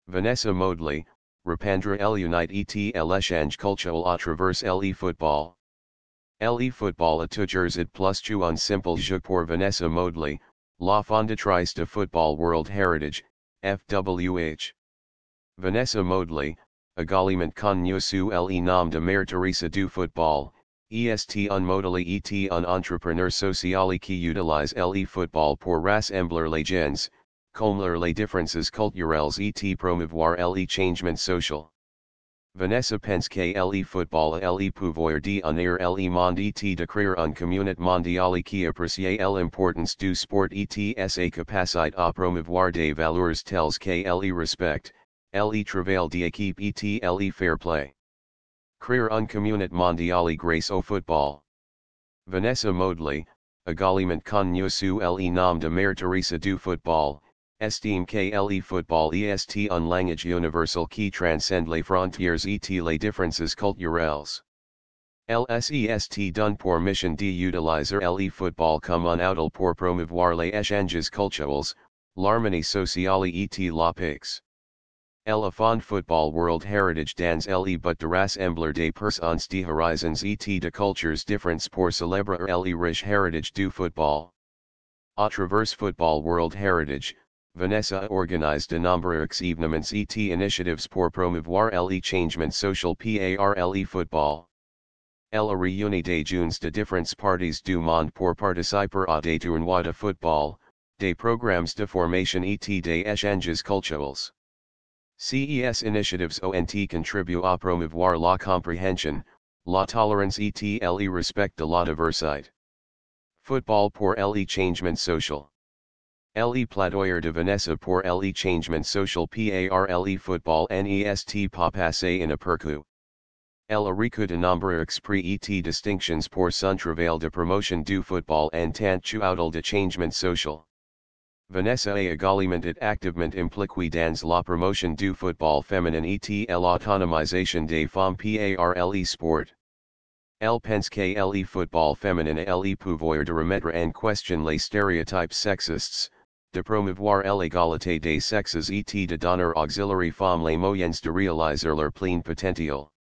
Vanessa Modely, Rapandra l'unite et l'échange culturel à travers l'e-football. L'e-football est toujours et plus un simple jeu pour Vanessa Modely, la fondatrice de Football World Heritage, FWH. Vanessa Modely, également connue sous le nom de Mère Teresa du football, est un modèle et un entrepreneur social qui utilise l'e-football pour rassembler les gens, combler les différences culturelles et promouvoir le changement social. Vanessa pense que l'e-football a le pouvoir d'unir le monde et de créer une communauté mondiale qui apprécie l'importance du sport et sa capacité à promouvoir des valeurs telles que le respect, le travail d'équipe et le fair play. Créer une communauté mondiale grâce au football. Vanessa Modely, également connue sous le nom de Mère Teresa du football, estime que le football est un langage universel qui transcende les frontières et les différences culturelles. LSEST donne pour mission d'utiliser le football comme un outil pour promouvoir les échanges culturels, l'harmonie sociale et la paix. Elle fond Football World Heritage dans le but de rassembler des personnes de horizons et de cultures différentes pour célébrer le riche heritage du football. À travers Football World Heritage, Vanessa organise de nombreux événements et initiatives pour promouvoir le changement social par le football. Elle réunit des jeunes de différentes parties du monde pour participer à des tournois de football, des programmes de formation et des échanges culturels. Ces initiatives ont contribué à promouvoir la compréhension, la tolérance et le respect de la diversité. Football pour le changement social. Le plaidoyer de Vanessa pour le changement social par le football n'est pas passé inaperçu. Elle a reçu de nombreux prix et distinctions pour son travail de promotion du football en tant qu'outil de changement social. Vanessa a également activement impliquée dans la promotion du football féminin et l'autonomisation des femmes par le sport. Elle pense que le football féminin a le pouvoir de remettre en question les stéréotypes sexistes, de promouvoir l'égalité des sexes et de donner auxiliary femmes les moyens de réaliser leur plein potentiel.